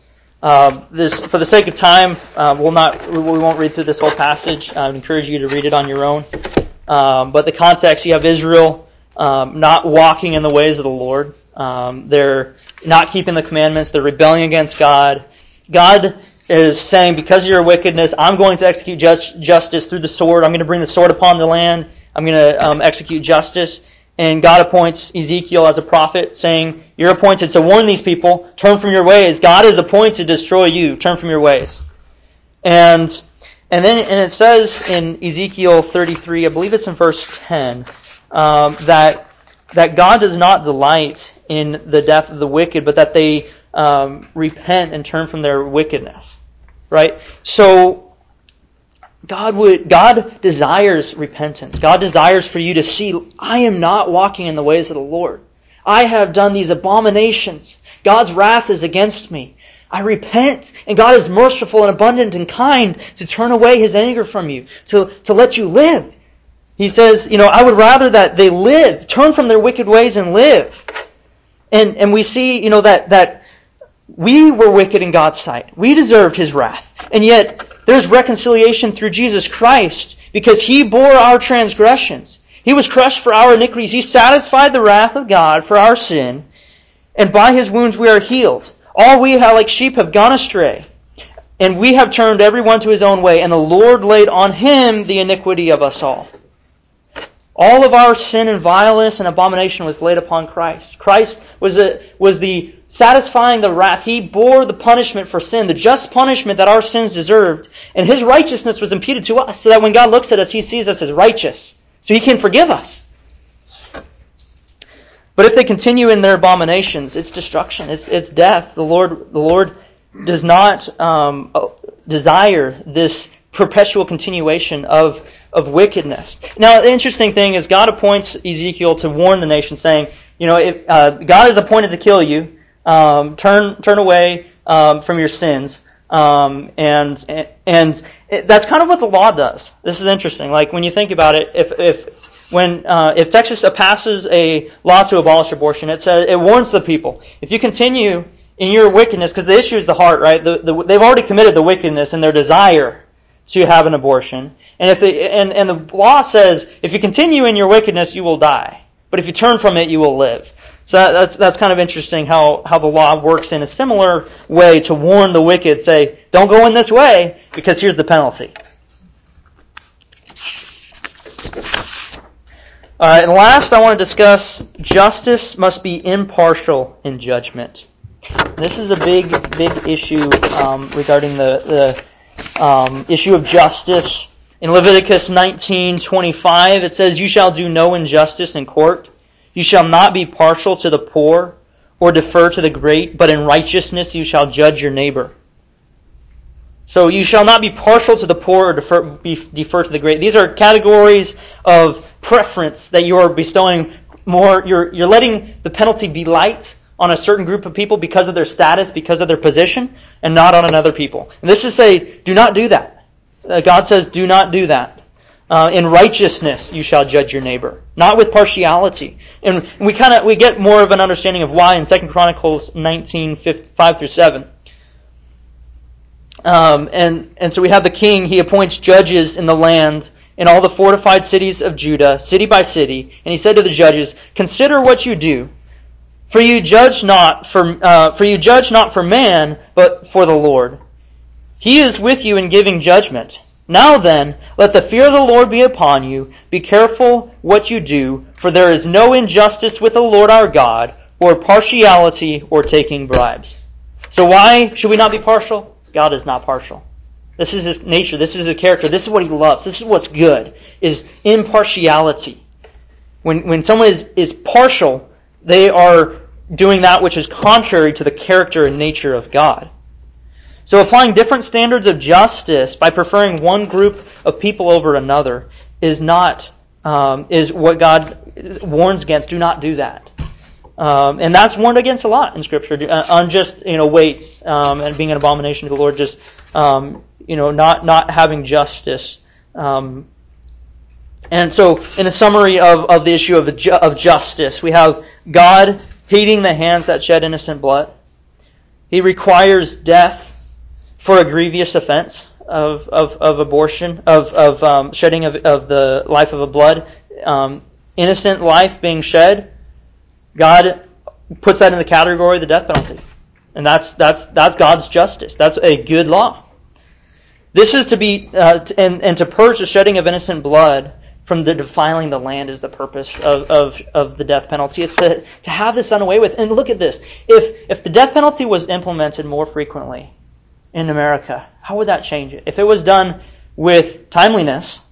Um, this, for the sake of time, uh, we'll not, we won't read through this whole passage. I would encourage you to read it on your own. Um, but the context, you have Israel Um, not walking in the ways of the Lord. Um, they're not keeping the commandments. They're rebelling against God. God is saying, because of your wickedness, I'm going to execute just, justice through the sword. I'm going to bring the sword upon the land. I'm going to um, execute justice. And God appoints Ezekiel as a prophet, saying, you're appointed to warn these people, turn from your ways. God is appointed to destroy you. Turn from your ways. And and then and it says in Ezekiel thirty-three, I believe it's in verse ten, Um, that that God does not delight in the death of the wicked, but that they um, repent and turn from their wickedness. Right? So God would God desires repentance. God desires for you to see, I am not walking in the ways of the Lord. I have done these abominations. God's wrath is against me. I repent, and God is merciful and abundant and kind to turn away His anger from you, to, to let you live. He says, you know, I would rather that they live, turn from their wicked ways and live. And and we see, you know, that that we were wicked in God's sight. We deserved His wrath. And yet, there's reconciliation through Jesus Christ because He bore our transgressions. He was crushed for our iniquities. He satisfied the wrath of God for our sin. And by His wounds we are healed. All we have, like sheep have gone astray. And we have turned everyone to his own way. And the Lord laid on Him the iniquity of us all. All of our sin and vileness and abomination was laid upon Christ. Christ was a, was the satisfying the wrath. He bore the punishment for sin, the just punishment that our sins deserved. And His righteousness was imputed to us so that when God looks at us, He sees us as righteous. So He can forgive us. But if they continue in their abominations, it's destruction. It's it's death. The Lord the Lord does not um, desire this perpetual continuation of of wickedness. Now, the interesting thing is God appoints Ezekiel to warn the nation, saying, you know, if, uh, God is appointed to kill you. Um, turn turn away um, from your sins. Um, and and it, that's kind of what the law does. This is interesting. Like when you think about it, if if when uh, if Texas passes a law to abolish abortion, it says it warns the people, if you continue in your wickedness, because the issue is the heart, right? The, the, they've already committed the wickedness in their desire to have an abortion. And if they, and, and the law says, if you continue in your wickedness, you will die. But if you turn from it, you will live. So that, that's that's kind of interesting how, how the law works in a similar way to warn the wicked, say, don't go in this way, because here's the penalty. All right, and last I want to discuss, justice must be impartial in judgment. This is a big, big issue um, regarding the, the um, issue of justice. In Leviticus nineteen twenty-five, it says, "You shall do no injustice in court. You shall not be partial to the poor or defer to the great, but in righteousness you shall judge your neighbor." So you shall not be partial to the poor or defer, be, defer to the great. These are categories of preference that you are bestowing more. You're, you're letting the penalty be light on a certain group of people because of their status, because of their position, and not on another people. And this is say, do not do that. Uh, God says, do not do that. Uh, in righteousness you shall judge your neighbor, not with partiality. And we kind of we get more of an understanding of why in Second Chronicles nineteen, five through seven. Um, and, and so we have the king, he appoints judges in the land, in all the fortified cities of Judah, city by city. And he said to the judges, "Consider what you do, for you judge not for uh, for you judge not for man, but for the Lord. He is with you in giving judgment. Now then, let the fear of the Lord be upon you. Be careful what you do, for there is no injustice with the Lord our God, or partiality, or taking bribes." So why should we not be partial? God is not partial. This is his nature. This is his character. This is what he loves. This is what's good, is impartiality. When when someone is, is partial, they are doing that which is contrary to the character and nature of God. So applying different standards of justice by preferring one group of people over another is not um, is what God warns against. Do not do that. Um, and that's warned against a lot in Scripture. Uh, unjust, you know, weights um, and being an abomination to the Lord. Just um, you know, not not having justice. Um, and so, in a summary of, of the issue of the ju- of justice, we have God hating the hands that shed innocent blood. He requires death for a grievous offense of of, of abortion, of of um, shedding of, of the life of a blood, um, innocent life being shed. God puts that in the category of the death penalty. And that's that's that's God's justice. That's a good law. This is to be, uh, and, and to purge the shedding of innocent blood from the defiling the land is the purpose of, of, of the death penalty. It's to, to have this done away with. And look at this. If if the death penalty was implemented more frequently in America, how would that change it? If it was done with timeliness,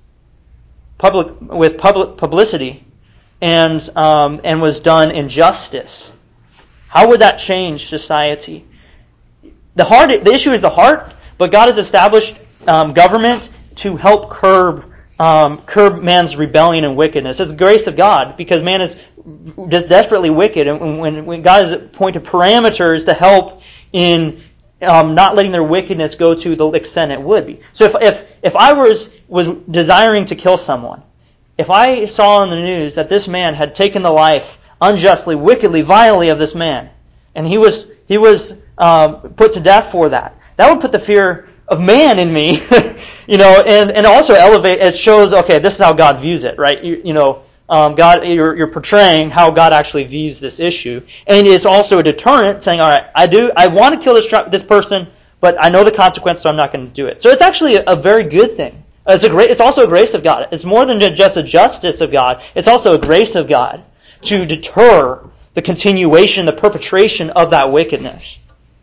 public with public publicity, and um, and was done in justice, how would that change society? The heart, the issue is the heart, but God has established um, government to help curb um, curb man's rebellion and wickedness. It's the grace of God, because man is just desperately wicked, and when, when God has appointed parameters to help in um, not letting their wickedness go to the extent it would be. So if if if I was was desiring to kill someone, if I saw on the news that this man had taken the life unjustly, wickedly, vilely of this man, and he was he was um, put to death for that, that would put the fear of man in me, you know, and, and also elevate. It shows, okay, this is how God views it, right? You, you know, um, God, you're, you're portraying how God actually views this issue, and it's also a deterrent, saying, all right, I do, I want to kill this this person, but I know the consequence, so I'm not going to do it. So it's actually a, a very good thing. It's a great. It's also a grace of God. It's more than just a justice of God. It's also a grace of God to deter the continuation, the perpetration of that wickedness.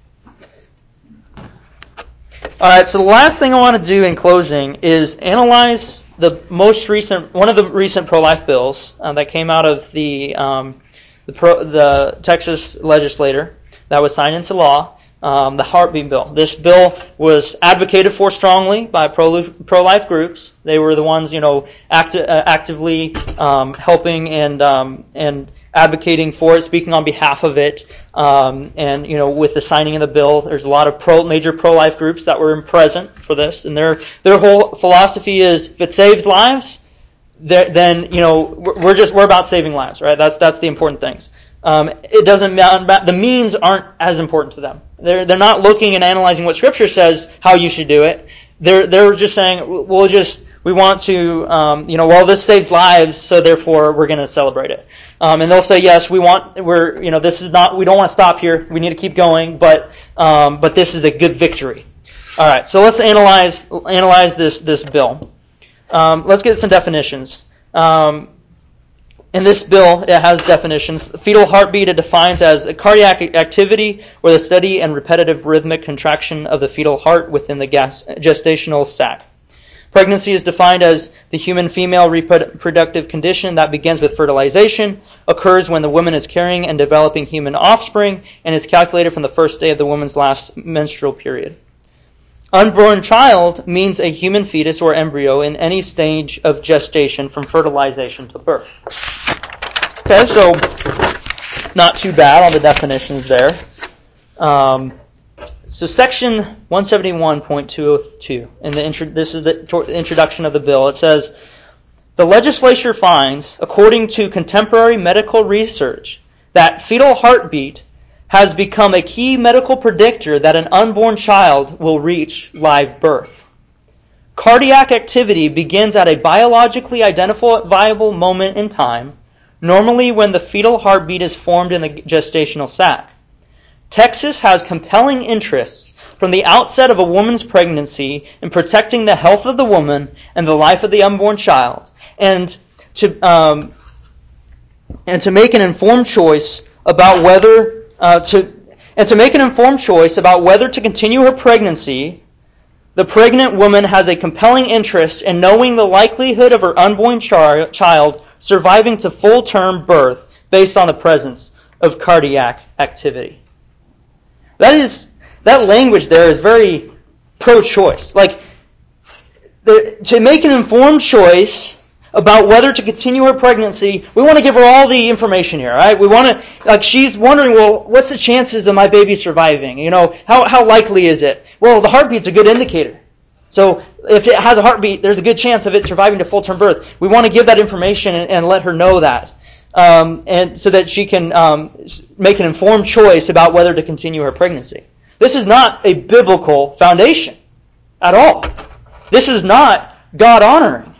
All right. So the last thing I want to do in closing is analyze the most recent, one of the recent pro-life bills uh, that came out of the um, the, pro, the Texas legislature that was signed into law. Um, the Heartbeat Bill. This bill was advocated for strongly by pro pro-life groups. They were the ones, you know, acti- uh, actively um, helping and um, and advocating for it, speaking on behalf of it. Um, and you know, with the signing of the bill, there's a lot of pro major pro-life groups that were present for this, and their their whole philosophy is, if it saves lives, then you know we're just we're about saving lives, right? That's that's the important things. Um, it doesn't matter. The means aren't as important to them. They're they're not looking and analyzing what Scripture says how you should do it. They're they're just saying, we'll just we want to um, you know well this saves lives, so therefore we're going to celebrate it. Um, and they'll say, yes, we want we're you know this is not we don't want to stop here. We need to keep going, but um, but this is a good victory. All right, so let's analyze analyze this this bill. Um, let's get some definitions. Um, In this bill, it has definitions. Fetal heartbeat, it defines as a cardiac activity or the steady and repetitive rhythmic contraction of the fetal heart within the gas, gestational sac. Pregnancy is defined as the human female reproductive condition that begins with fertilization, occurs when the woman is carrying and developing human offspring, and is calculated from the first day of the woman's last menstrual period. Unborn child means a human fetus or embryo in any stage of gestation from fertilization to birth. Okay, so not too bad on the definitions there. Um, So section one seventy-one point two oh two, and the intro, this is the introduction of the bill. It says, the legislature finds, according to contemporary medical research, that fetal heartbeat has become a key medical predictor that an unborn child will reach live birth. Cardiac activity begins at a biologically identifiable moment in time, normally when the fetal heartbeat is formed in the gestational sac. Texas has compelling interests from the outset of a woman's pregnancy in protecting the health of the woman and the life of the unborn child, and to um, and to make an informed choice about whether uh, to and to make an informed choice about whether to continue her pregnancy. The pregnant woman has a compelling interest in knowing the likelihood of her unborn char- child surviving to full-term birth based on the presence of cardiac activity. That is, that language there is very pro-choice. Like, the, to make an informed choice about whether to continue her pregnancy, we want to give her all the information here, right? We want to, like, she's wondering, well, what's the chances of my baby surviving? You know, how, how likely is it? Well, the heartbeat's a good indicator. So if it has a heartbeat, there's a good chance of it surviving to full-term birth. We want to give that information and, and let her know that. Um, and so that she can um, make an informed choice about whether to continue her pregnancy. This is not a biblical foundation at all. This is not God-honoring.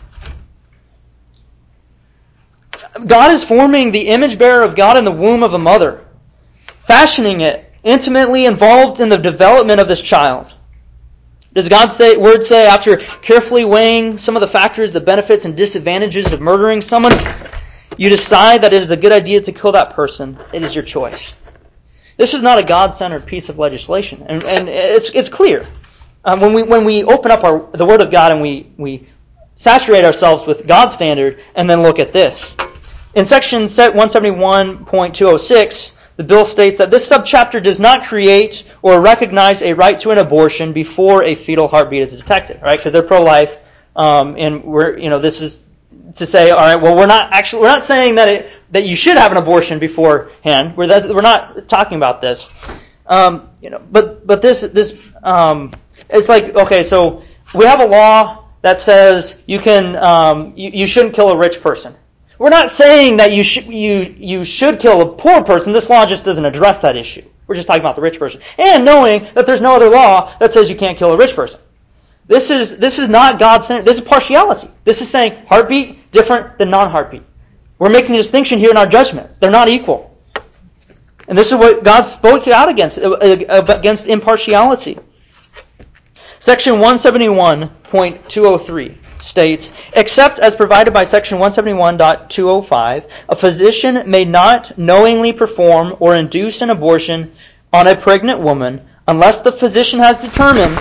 God is forming the image bearer of God in the womb of a mother, fashioning it, intimately involved in the development of this child. Does God's say, word say, after carefully weighing some of the factors, the benefits and disadvantages of murdering someone, you decide that it is a good idea to kill that person? It is your choice. This is not a God-centered piece of legislation, and, and it's it's clear um, when we when we open up our the Word of God and we we saturate ourselves with God's standard, and then look at this. In section one seventy-one point two oh six, the bill states that this subchapter does not create or recognize a right to an abortion before a fetal heartbeat is detected, right? Because they're pro-life, um, and we're you know this is. To say, all right, well, we're not actually we're not saying that it, that you should have an abortion beforehand. We're that's, we're not talking about this, um, you know. But but this this um, it's like okay, so we have a law that says you can um, you, you shouldn't kill a rich person. We're not saying that you should you you should kill a poor person. This law just doesn't address that issue. We're just talking about the rich person, and knowing that there's no other law that says you can't kill a rich person. This is this is not God-centered. This is partiality. This is saying heartbeat different than non-heartbeat. We're making a distinction here in our judgments. They're not equal. And this is what God spoke out against, against impartiality. Section one seventy-one point two oh three states, except as provided by section one seventy-one point two oh five, a physician may not knowingly perform or induce an abortion on a pregnant woman unless the physician has determined,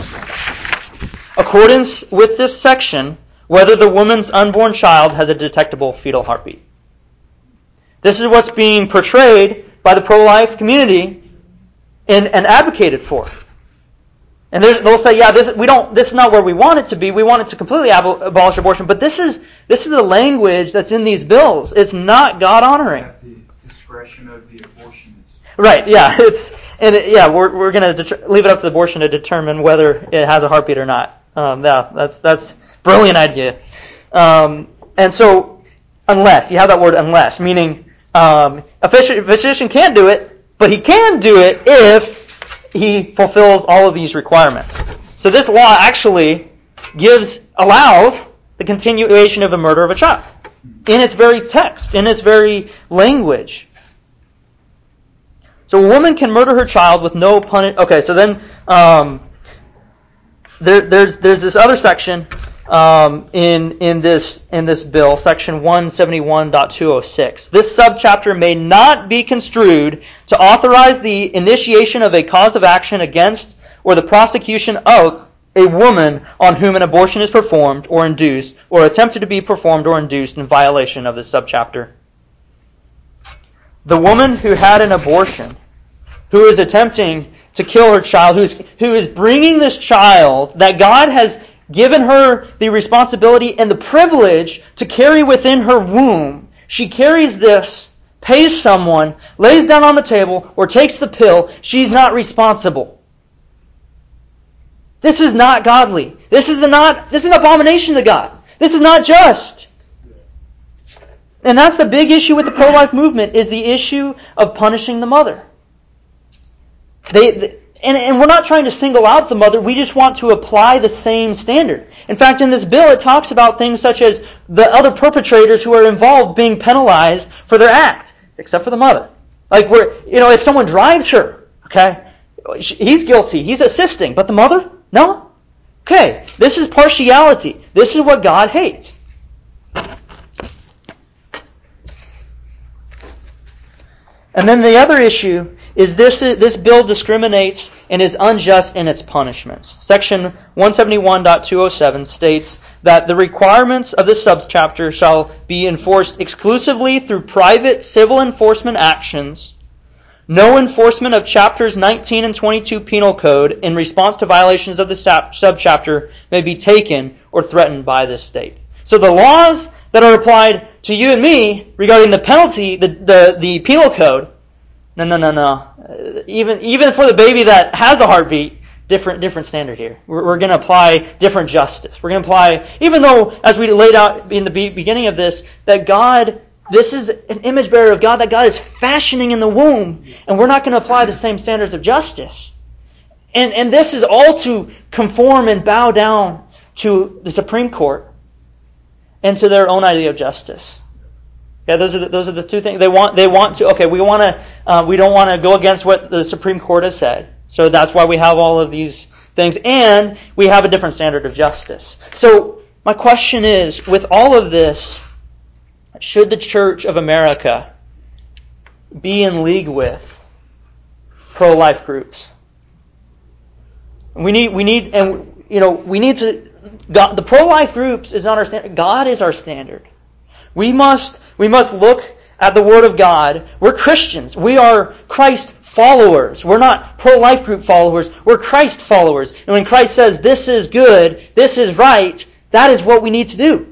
accordance with this section, whether the woman's unborn child has a detectable fetal heartbeat. This is what's being portrayed by the pro-life community and, and advocated for. And they'll say, yeah, this we don't. This is not where we want it to be. We want it to completely ab- abolish abortion. But this is this is the language that's in these bills. It's not God-honoring. At the discretion of the abortionist. Right? Yeah. It's and it, yeah, we're we're going to det- leave it up to the abortion to determine whether it has a heartbeat or not. Um, yeah, that's that's a brilliant idea. Um, and so, unless you have that word, unless, meaning um, a physician can't do it, but he can do it if he fulfills all of these requirements. So this law actually gives, allows the continuation of the murder of a child in its very text, in its very language. So a woman can murder her child with no punish. Okay, so then um, there, there's there's this other section um, in in this in this bill, section one seventy-one point two oh six. This subchapter may not be construed to authorize the initiation of a cause of action against or the prosecution of a woman on whom an abortion is performed or induced, or attempted to be performed or induced in violation of this subchapter. The woman who had an abortion, who is attempting to kill her child, who is, who is bringing this child that God has given her the responsibility and the privilege to carry within her womb, she carries this, pays someone, lays down on the table, or takes the pill, she's not responsible. This is not godly. This is not, this is an abomination to God. This is not just. And that's the big issue with the pro-life movement, is the issue of punishing the mother. They, they and, and we're not trying to single out the mother, we just want to apply the same standard. In fact, in this bill it talks about things such as the other perpetrators who are involved being penalized for their act, except for the mother. Like, we're, you know, if someone drives her, okay, he's guilty, he's assisting, but the mother? No? Okay, this is partiality. This is what God hates. And then the other issue is this this bill discriminates and is unjust in its punishments. Section one seventy-one point two oh seven states that the requirements of this subchapter shall be enforced exclusively through private civil enforcement actions. No enforcement of chapters nineteen and twenty-two Penal Code in response to violations of the subchapter may be taken or threatened by this state. So the laws that are applied to you and me regarding the penalty, the, the, the Penal Code, no, no, no, no. Even even for the baby that has a heartbeat, different different standard here. We're, we're going to apply different justice. We're going to apply, even though, as we laid out in the beginning of this, that God, this is an image bearer of God that God is fashioning in the womb, and we're not going to apply the same standards of justice. And and this is all to conform and bow down to the Supreme Court and to their own idea of justice. Yeah, those are the, those are the two things they want. They want to. Okay, we want to. Uh, we don't want to go against what the Supreme Court has said. So that's why we have all of these things, and we have a different standard of justice. So my question is, with all of this, should the Church of America be in league with pro-life groups? We need. We need, and you know, we need to. God, the pro-life groups is not our standard. God is our standard. We must. We must look at the Word of God. We're Christians. We are Christ followers. We're not pro-life group followers. We're Christ followers. And when Christ says this is good, this is right, that is what we need to do.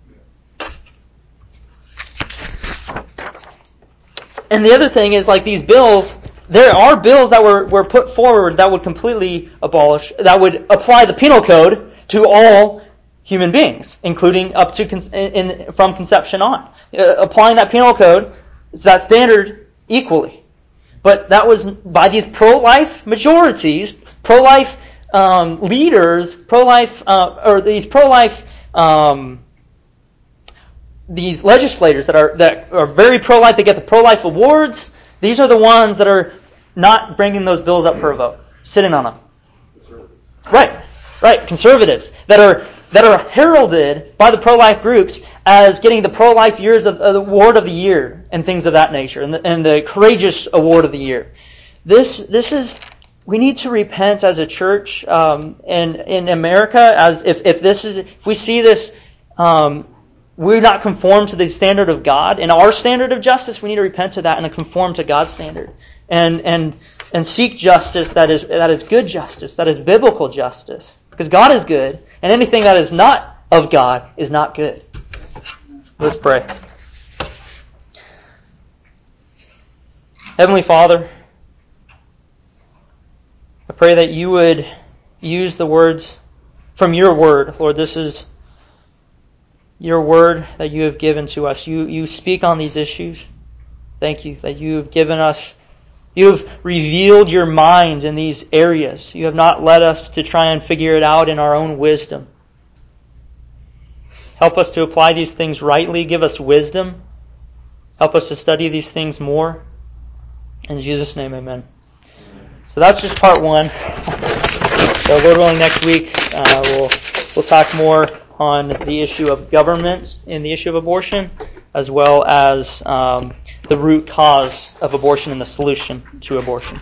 And the other thing is, like these bills, there are bills that were, were put forward that would completely abolish, that would apply the penal code to all human beings, including up to in, in, from conception on. Uh, applying that penal code, that standard equally. But that was by these pro-life majorities, pro-life um, leaders, pro-life, uh, or these pro-life, um, these legislators that are that are very pro-life. They get the pro-life awards. These are the ones that are not bringing those bills up for a vote, sitting on them. Right, right, conservatives that are. that are heralded by the pro-life groups as getting the pro-life years of, of the award of the year and things of that nature, and the, and the courageous award of the year. This this is we need to repent as a church um, and in America. As if, if this is if we see this, um, we're not conform to the standard of God and our standard of justice. We need to repent of that and conform to God's standard and and and seek justice that is that is good justice, that is biblical justice. Because God is good, and anything that is not of God is not good. Let's pray. Heavenly Father, I pray that you would use the words from your word. Lord, this is your word that you have given to us. You, you speak on these issues. Thank you that you have given us You have revealed your mind in these areas. You have not led us to try and figure it out in our own wisdom. Help us to apply these things rightly. Give us wisdom. Help us to study these things more. In Jesus' name, amen. So that's just part one. So Lord willing, next week uh, we'll we'll talk more on the issue of government and the issue of abortion, as well as um, the root cause of abortion and the solution to abortion.